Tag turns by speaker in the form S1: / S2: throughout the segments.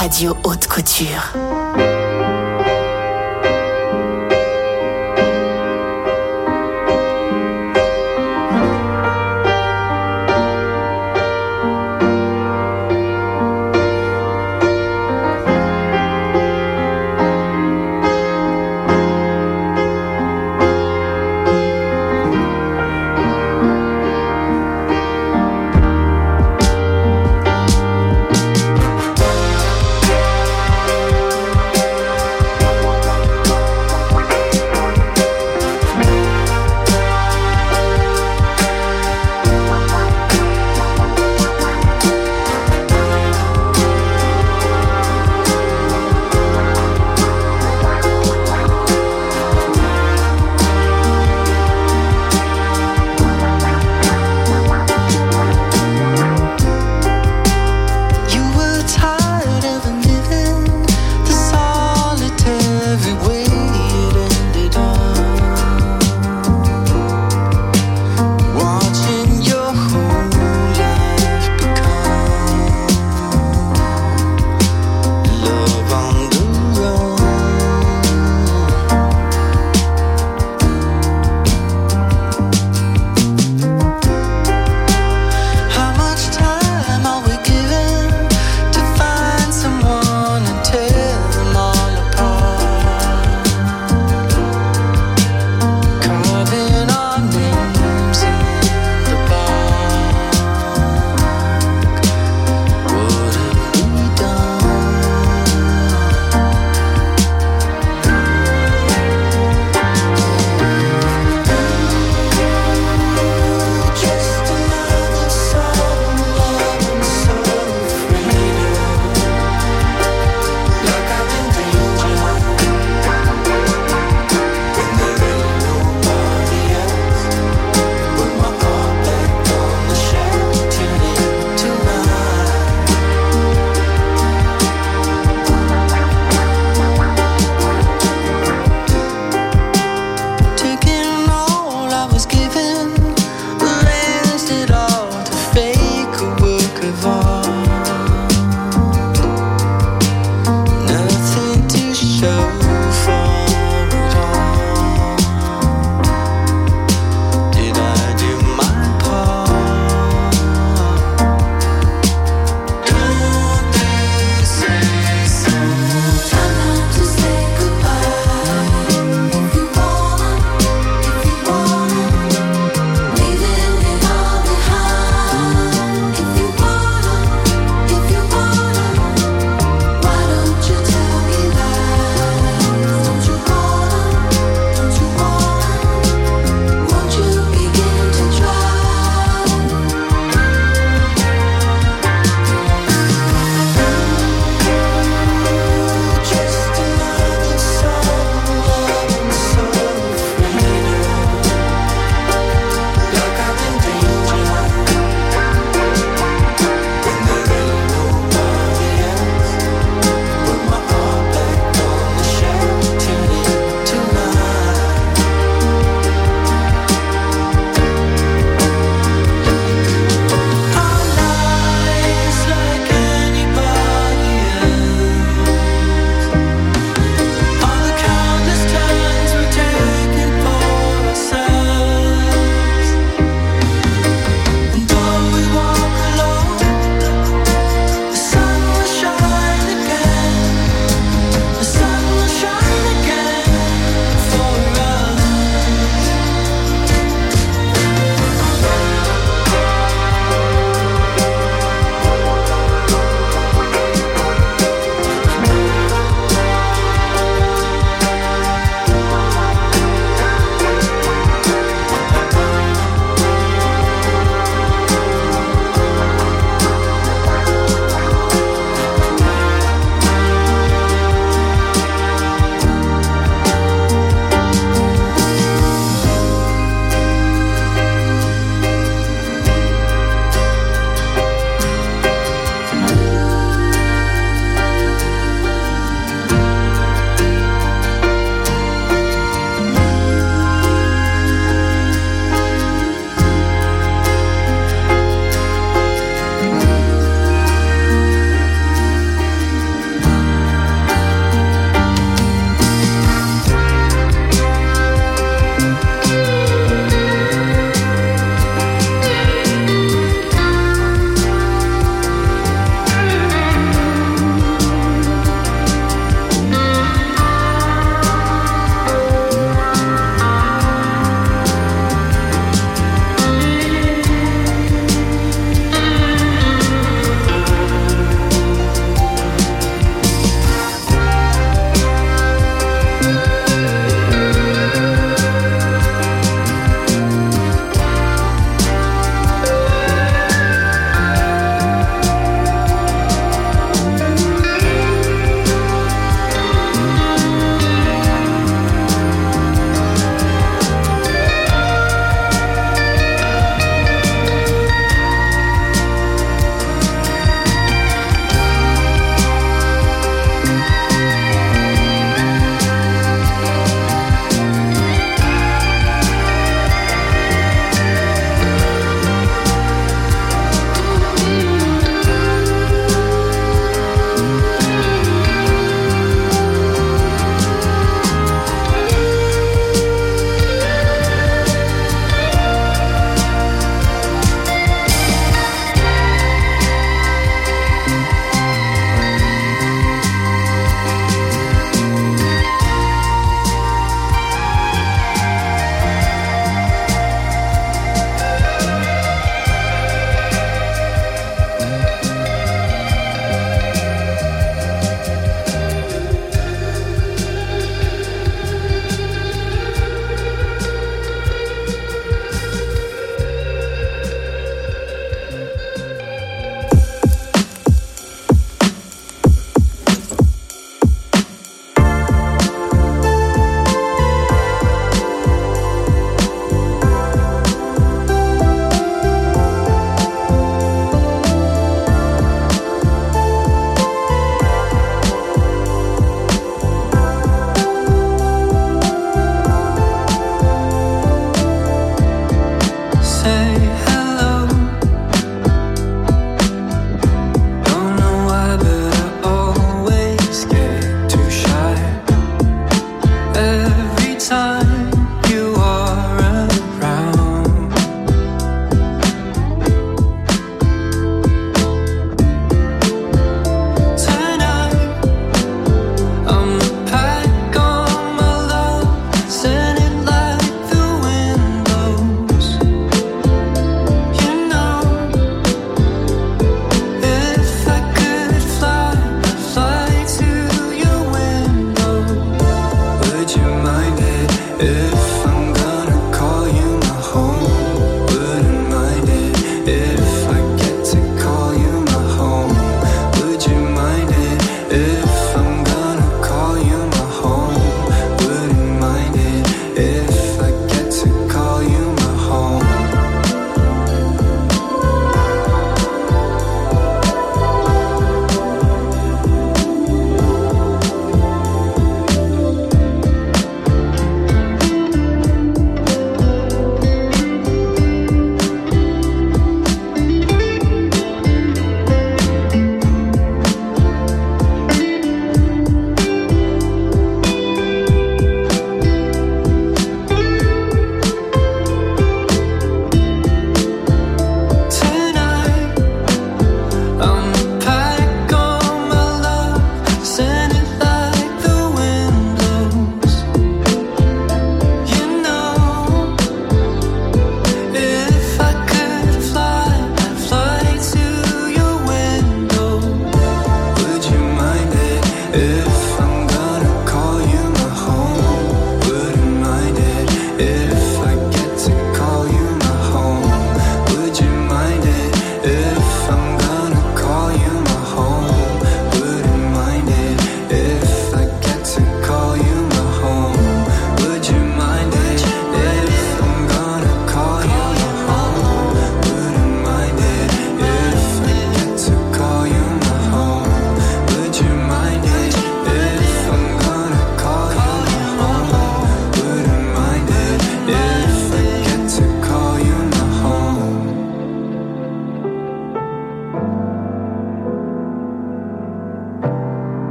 S1: Radio Haute Couture.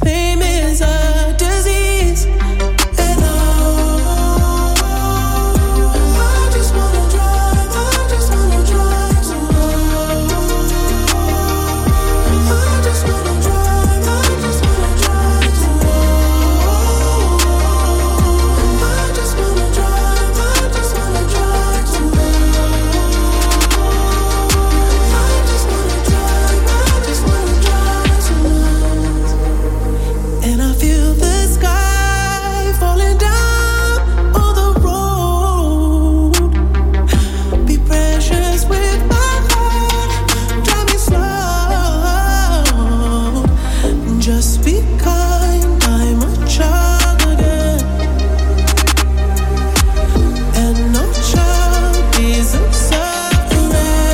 S1: Fame is a disease, and I just wanna drive, I just wanna drive slow. I just wanna drive, I just wanna drive slow. I just wanna drive, I just wanna drive slow. I just wanna drive, I just wanna drive slow. And I feel the sky falling down on the road. Be precious with my heart, drive me slow. Just be kind, I'm a child again, and no child deserves suffering.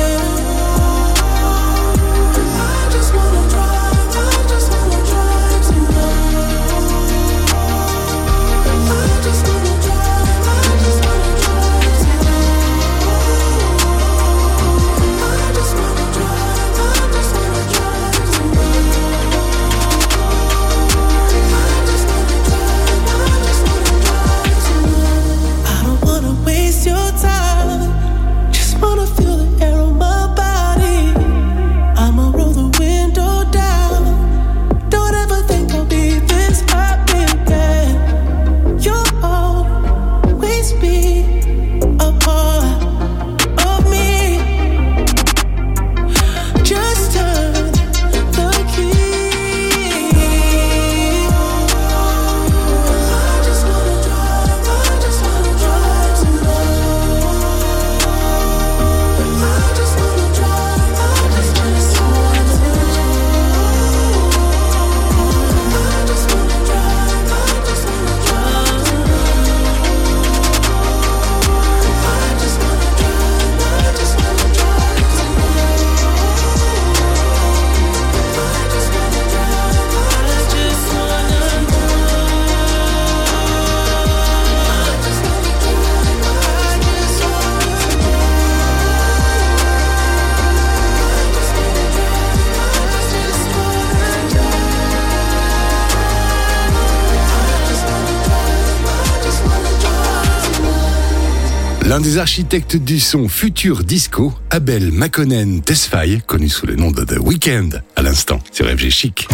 S1: I just wanna drive, I just wanna drive slow. I just wanna drive, I just wanna drive slow. I just wanna drive, I just wanna drive slow. I just wanna drive, I just wanna drive slow. I don't wanna waste your time, just wanna feel the air on my body. I'ma roll the window down. Don't ever think I'll be this happy again. You'll always be a part of me. Just turn the key. I just wanna drive, I just wanna drive slow. I just wanna drive, I just wanna drive slow. I just wanna drive, I just wanna drive slow. I just wanna drive, I just wanna drive slow. I just wanna drive, I just wanna
S2: L'un des architectes du son futur disco, Abel Makonnen Tesfaye, connu sous le nom de The Weeknd, à l'instant, sur FG Chic.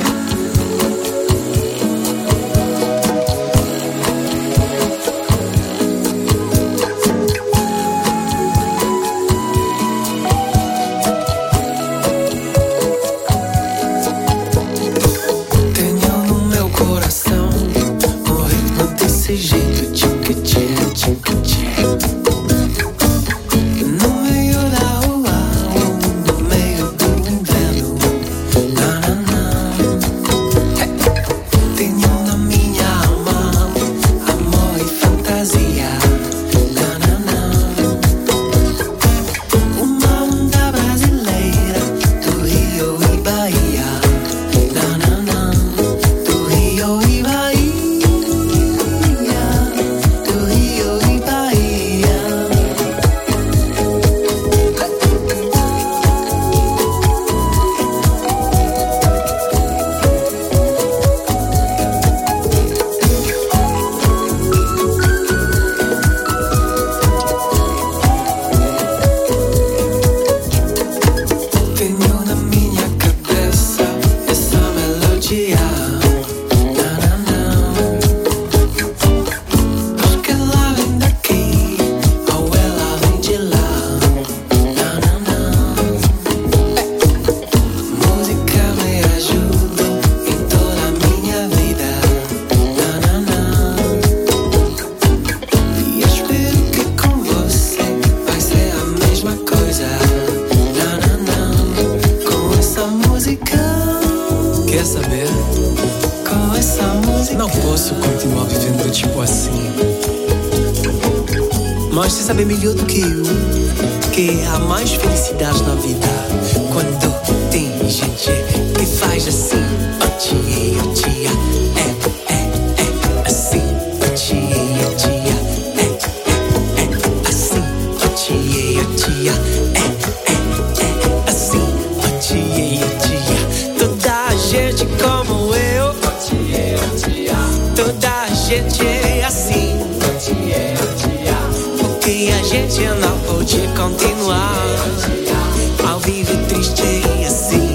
S1: Tenho no meu coração um ritmo desse jeito, tchic-tchic, tchic-tchic. No meio da rua, no meio do inverno, na na na. Tenho na minha alma amor e fantasia, na na na. Uma onda brasileira do Rio e Bahia, na na na. Do Rio e Bahia, do Rio e Bahia. Tenho na minha cabeça essa melodia, na na na. Porque ela vem daqui ou ela vem de lá, na na na. Música me ajuda em toda a minha vida, na na na. E eu espero que com você vai ser a mesma coisa, na na na. Com essa música, quer saber? Com essa música não posso continuar vivendo tipo assim. Mas você sabe melhor do que eu que há mais felicidade na vida quando tem gente que faz assim. Oh tia, assim. Oh tia, assim. Oh tia, assim. Oh tia. Toda a gente como eu gente é assim, porque a gente não pode continuar ao viver triste assim.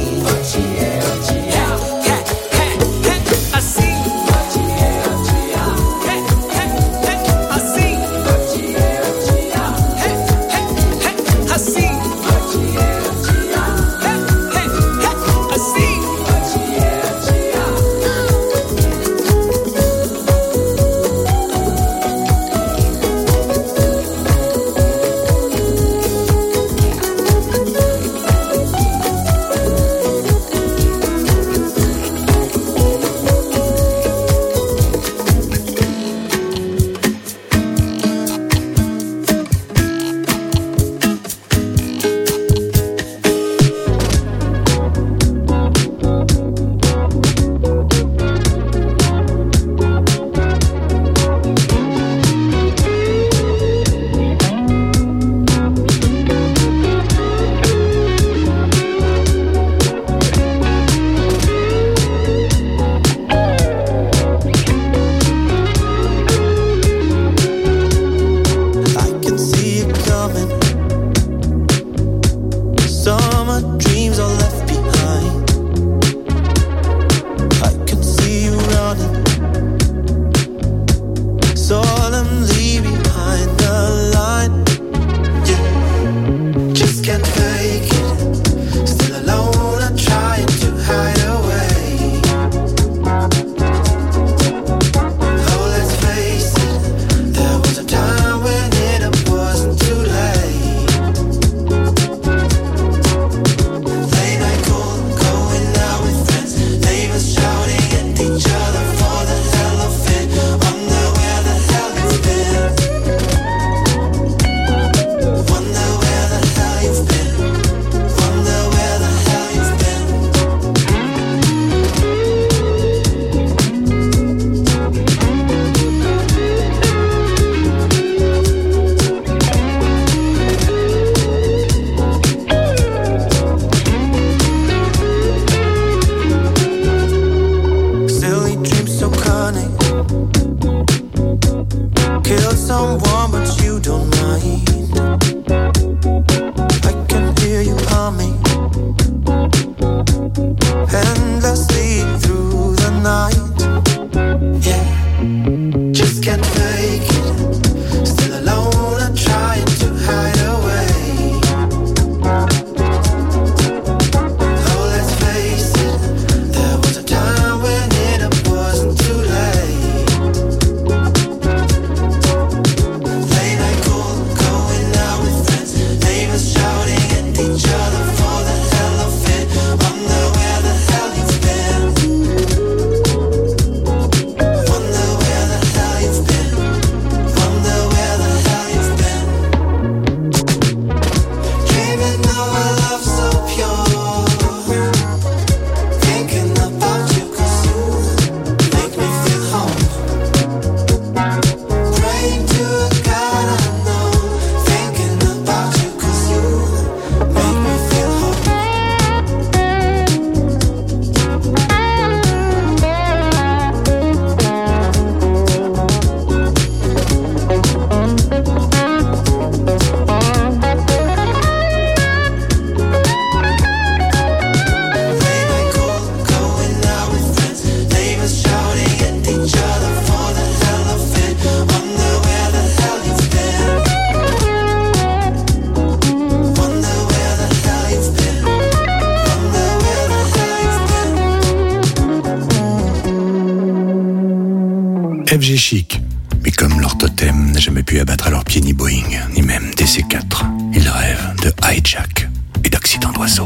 S2: FG Chic. Mais comme leur totem n'a jamais pu abattre à leurs pieds ni Boeing, ni même DC-4, ils rêvent de hijack et d'accidents d'oiseaux.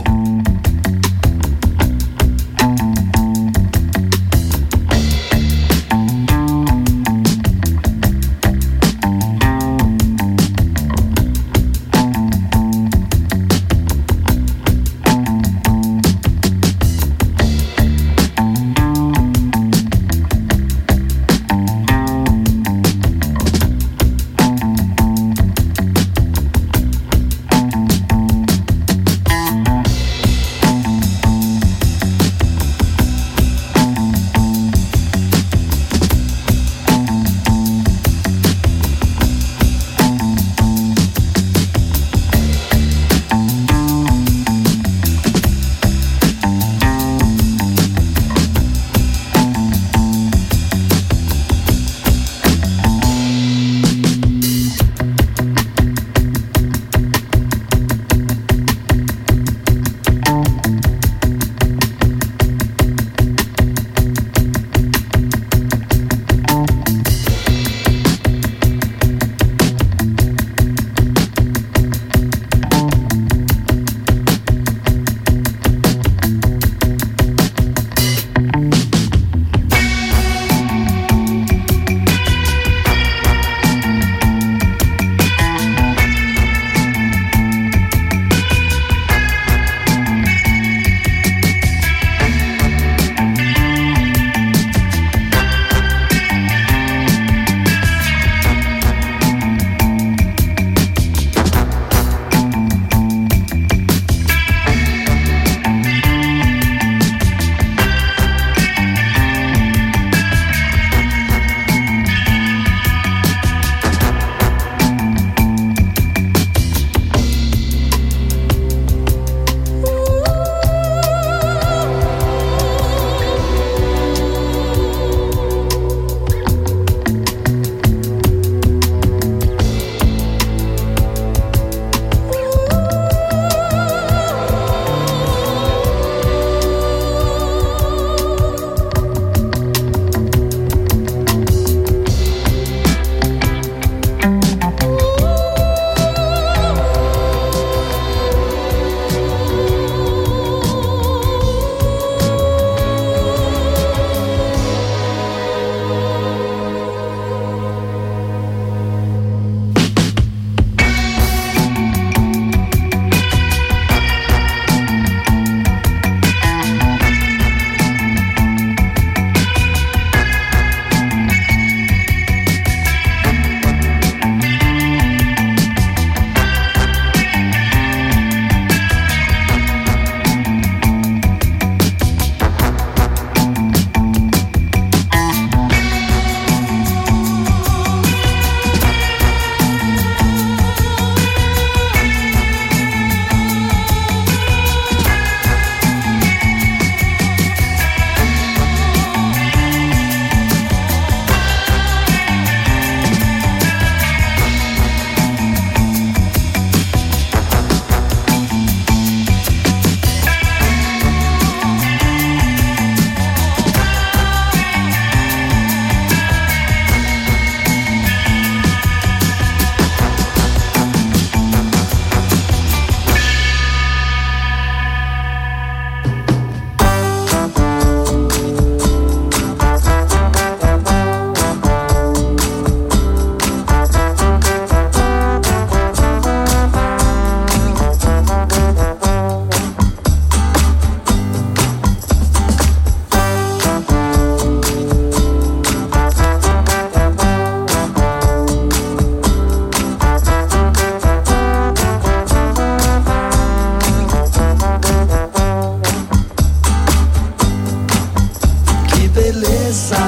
S3: beleza,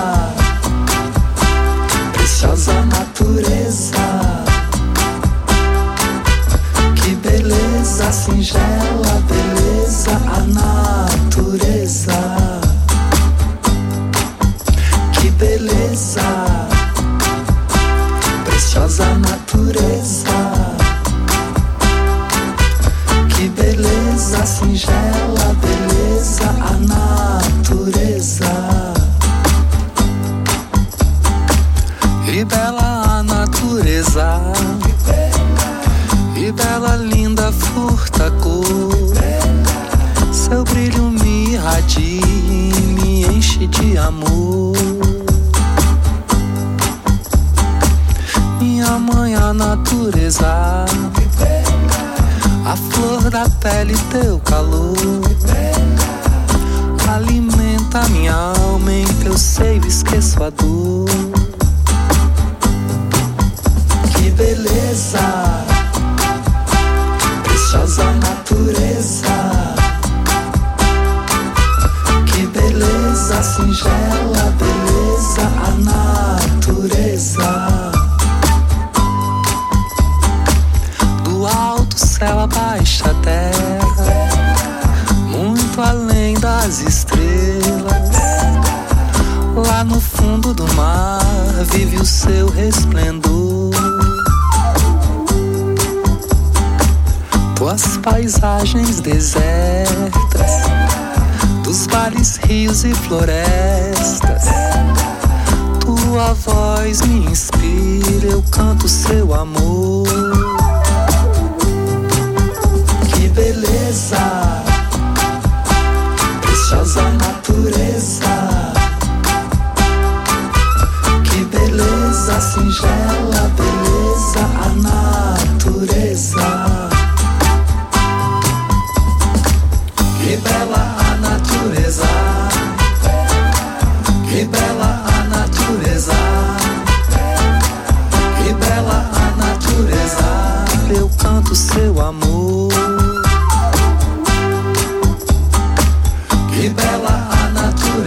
S3: preciosa natureza. Que beleza singela, beleza a natureza. Que beleza, preciosa natureza. Que beleza singela, beleza a natureza. E bela a natureza, e bela, linda, furta cor. Seu brilho me irradia e me enche de amor. Minha mãe, a natureza, a flor da pele, teu calor. Alimenta minha alma, em teu seio esqueço a dor. Que beleza, preciosa natureza. Que beleza singela, beleza a natureza. Do alto céu abaixo a terra, muito além das estrelas. Lá no fundo do mar vive o seu resplendor. Tuas paisagens desertas, dos vales, rios e florestas. Tua voz me inspira, eu canto seu amor. Que beleza, preciosa natureza. Que beleza singela, beleza a natureza. Que bela a natureza, que bela a natureza, que bela a natureza. Eu canto seu amor. Que bela a natureza.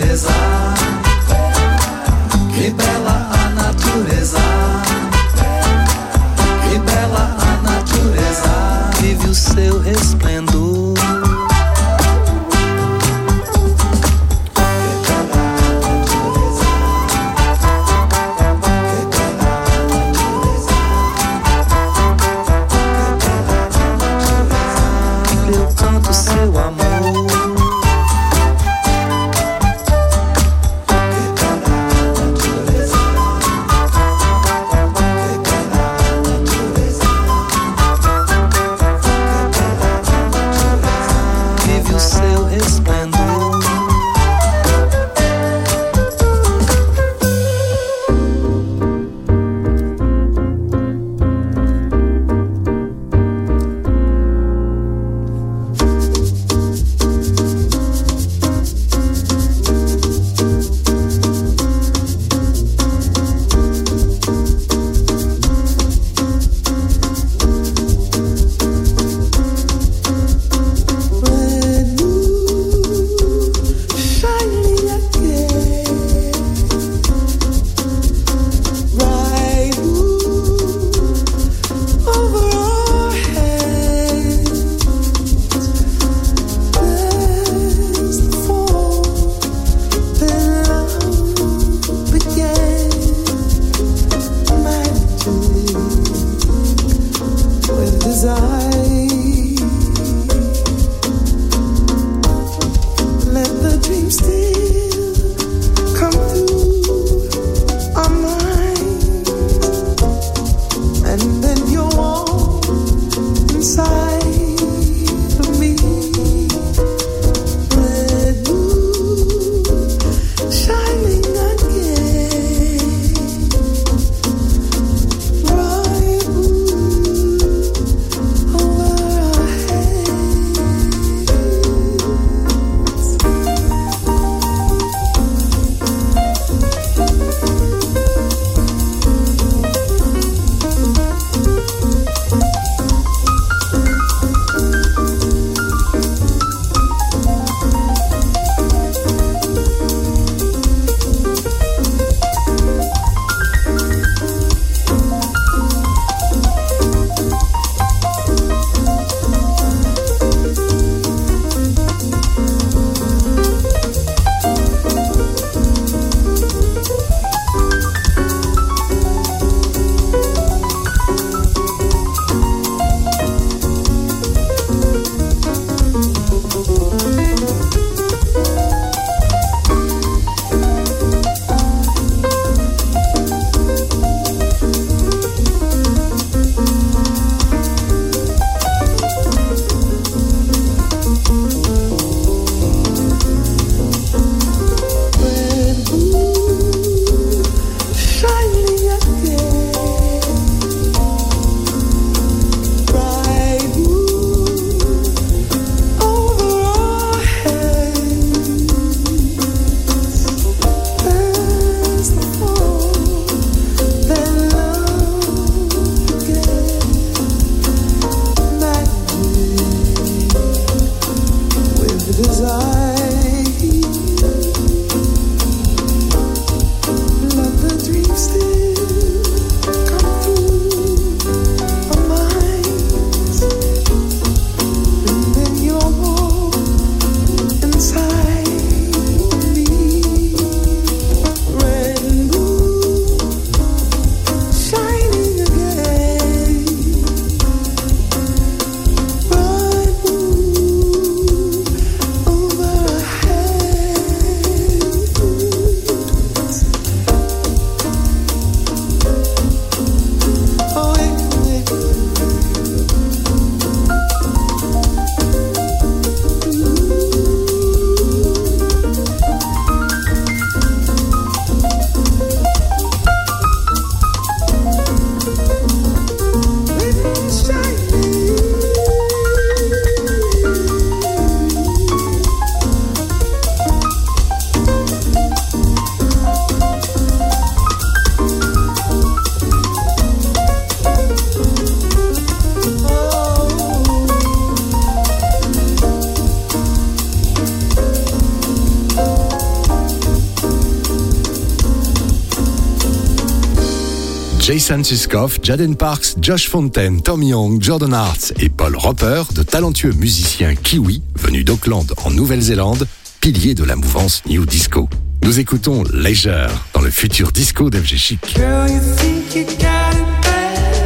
S2: Jason Suskoff, Jaden Parks, Josh Fontaine, Tom Young, Jordan Hart et Paul Roper, de talentueux musiciens kiwis venus d'Auckland en Nouvelle-Zélande, piliers de la mouvance New Disco. Nous écoutons Leisure dans le futur disco d'FG Chic.
S1: Girl, you think you got it bad.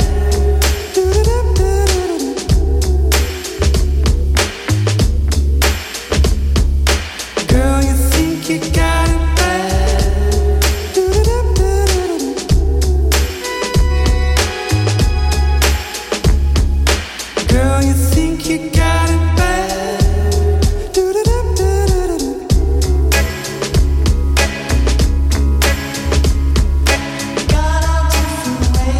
S1: Girl, you think you got it bad. Girl, you think you got it bad. Got all different ways.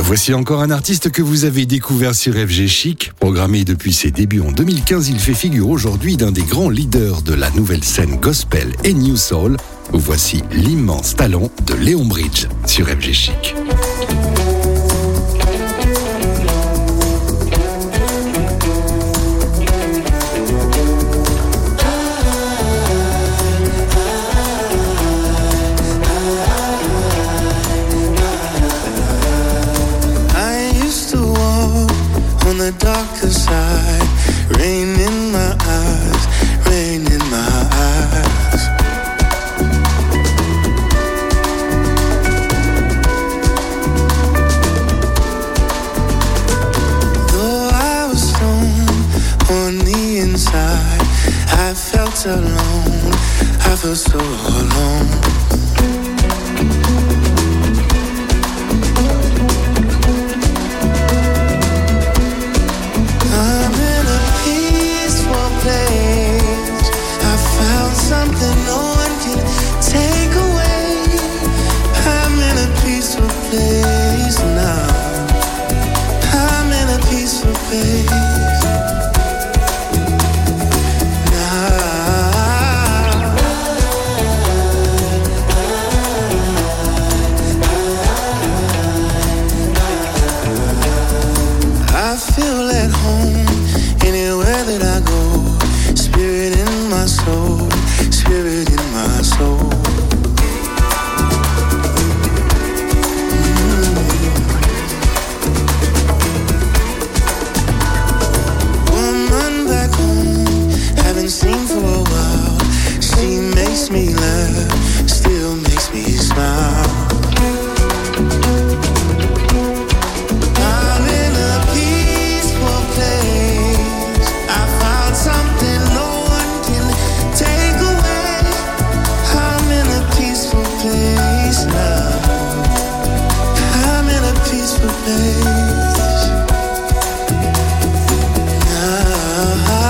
S2: Voici encore un artiste que vous avez découvert sur FG Chic. Programmé depuis ses débuts en 2015, il fait figure aujourd'hui d'un des grands leaders de la nouvelle scène gospel et New Soul. Voici l'immense talent de Léon Bridge sur FG Chic.
S3: The darker side, rain in my eyes, rain in my eyes. Though I was stoned on the inside, I felt alone, I felt so alone. Something no one can take away. I'm in a peaceful place now. I'm in a peaceful place now. I feel at home anywhere that I go. Spirit in my soul. Spirit in my soul. Woman back home, haven't seen for a while. She makes me laugh, still makes me smile. I'm in a peaceful place. I found something no one can take away. I'm in a peaceful place now. I'm in a peaceful place now.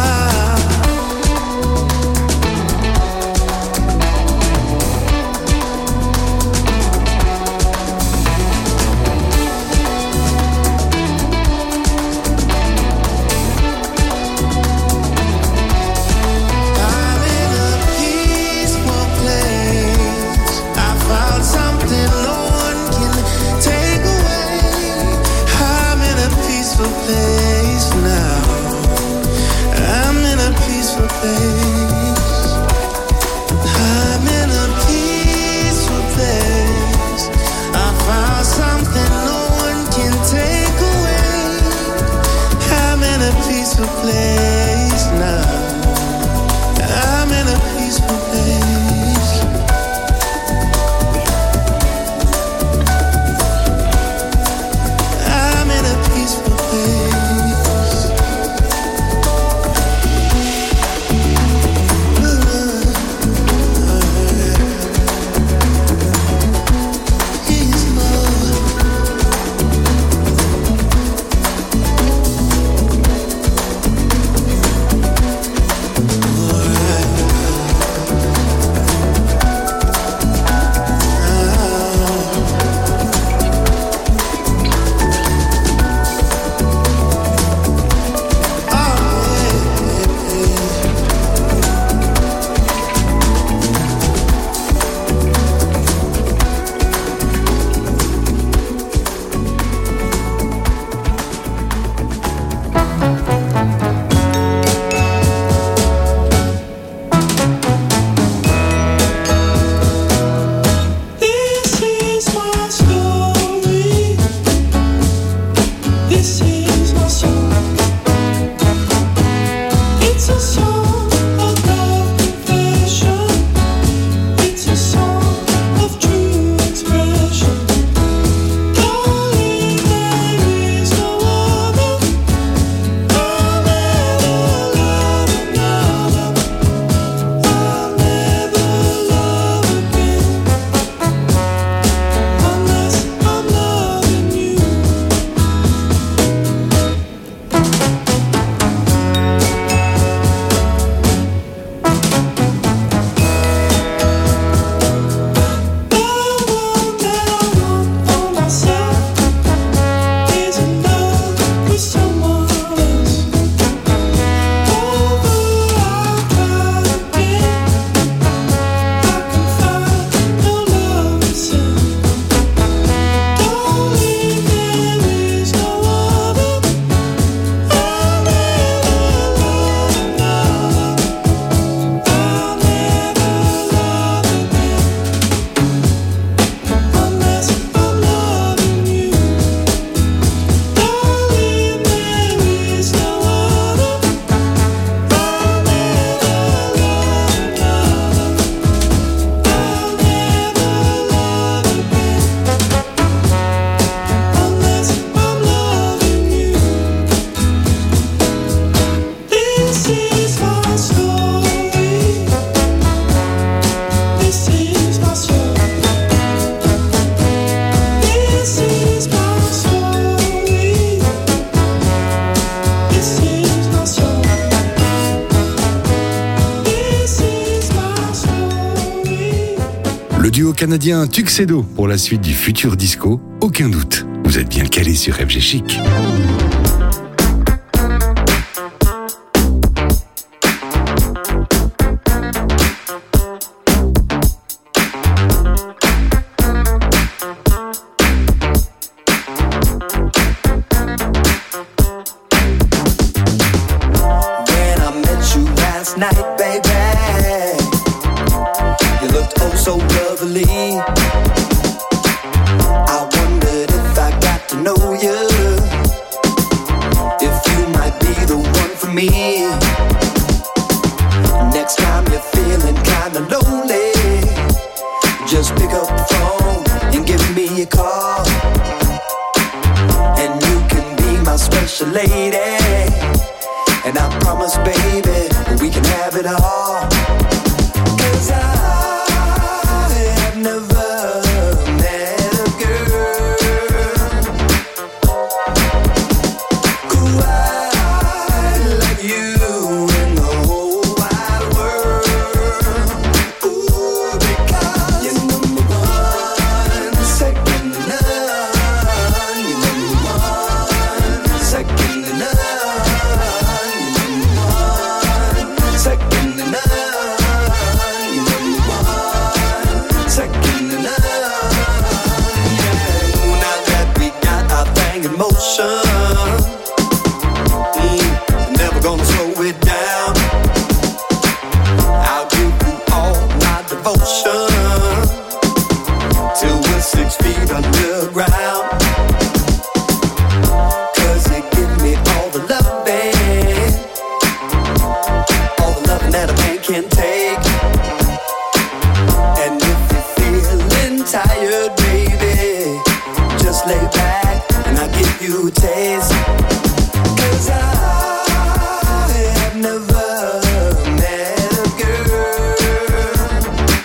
S2: Le duo canadien Tuxedo pour la suite du futur disco, aucun doute. Vous êtes bien calé sur FG Chic.
S3: Night, baby, you looked oh so lovely. I wondered if I got to know you, if you might be the one for me. Next time you're feeling kinda lonely, just pick up the phone and give me a call, and you can be my special lady. And I promise, baby, we can have it all. 'Cause I have never met a girl quite like you in the whole wide world. Ooh, because you're number one, second to none. You're number one, second to none. Second to none, you're number one. Second to none. Yeah. Now that we got our thing in motion, never gonna slow it down. I'll give you all my devotion till we're 6 feet underground. 'Cause you give me all the loving, that a man can take. And if you're feeling tired, baby, just lay back and I'll give you a taste. 'Cause I have never met a girl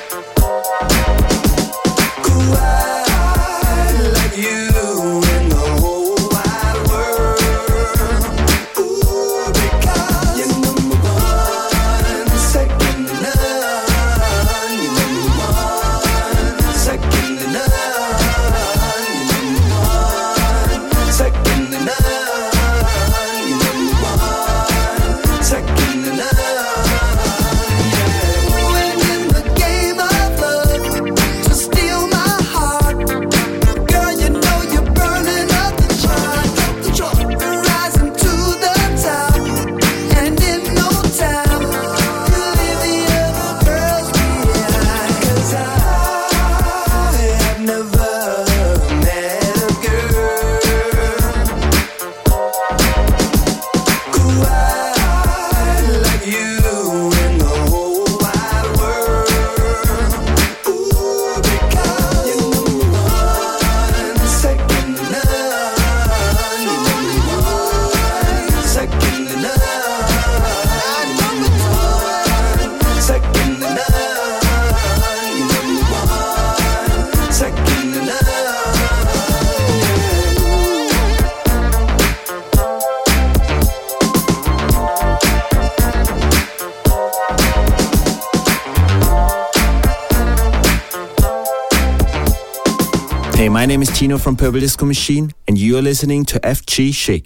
S3: quite like you in the whole wide world. Ooh, because you're number one. Second to none, you're number one. Second to none, you're number one. Second to none, you're number one. Second to none. When in the game of love to steal my heart, girl, you know you're burning up the chart, rising to the top, and in no time.
S4: Hey, my name is Tino from Purple Disco Machine, and you are listening to FG Chic.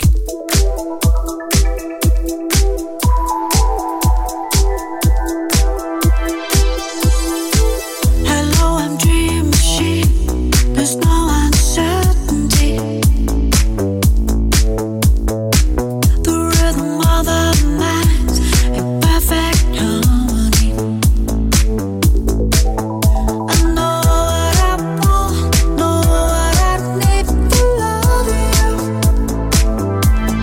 S1: Hello, I'm Dream Machine. There's no uncertainty. The rhythm of the night in perfect harmony. I know what I want, know what I need to love you.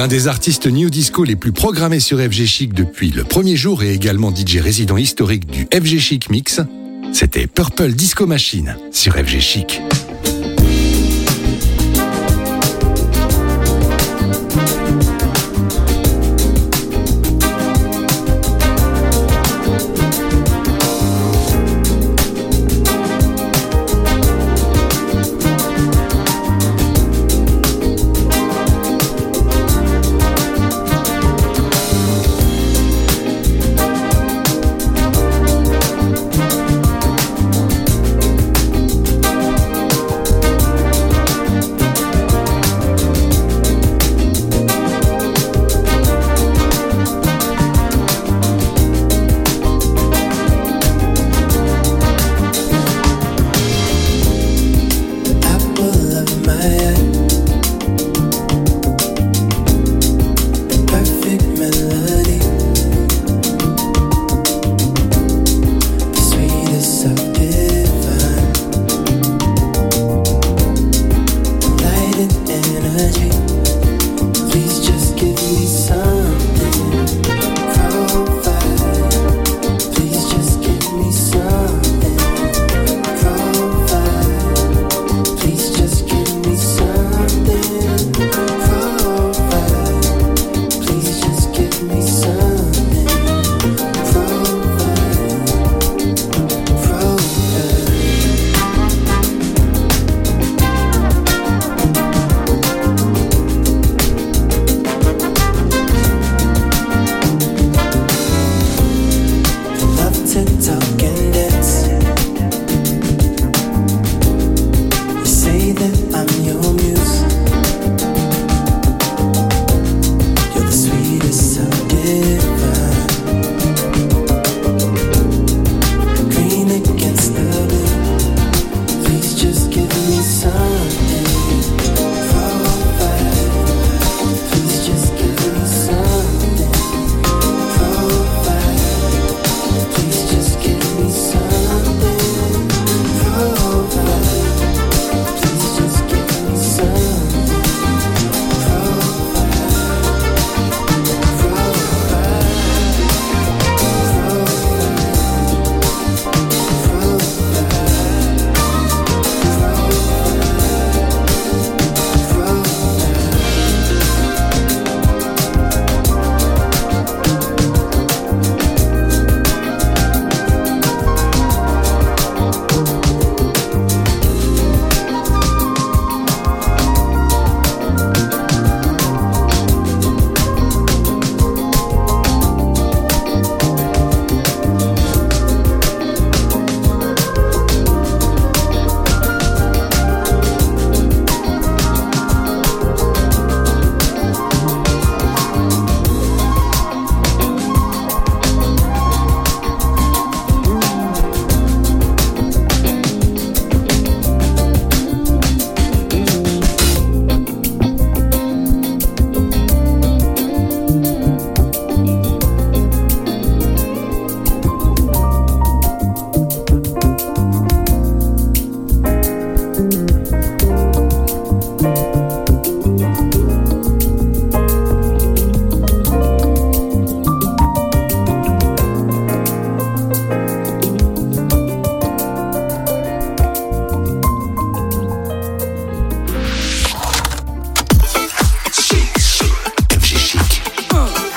S2: L'un des artistes New Disco les plus programmés sur FG Chic depuis le premier jour et également DJ résident historique du FG Chic Mix, c'était Purple Disco Machine sur FG Chic.